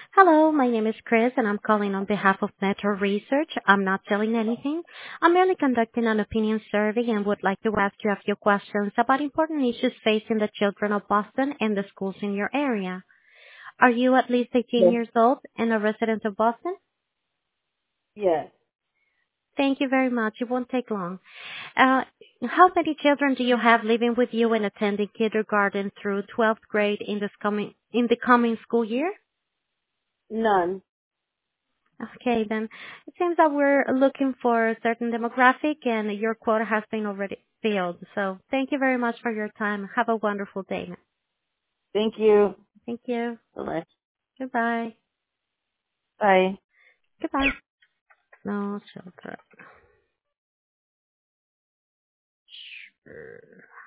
Hello, my name is Chris, and I'm calling on behalf of Metro Research. I'm not selling anything. I'm merely conducting an opinion survey and would like to ask you a few questions about important issues facing the children of Boston and the schools in your area. Are you at least 18 Yes. years old and a resident of Boston? Yes. Thank you very much. It won't take long. Uh, how many children do you have living with you and attending kindergarten through 12th grade in the coming school year? None. Okay, then it seems that we're looking for a certain demographic and your quota has been already filled. So thank you very much for your time. Have a wonderful day. Thank you. Thank you. Bye. Goodbye. Bye. Goodbye. No children.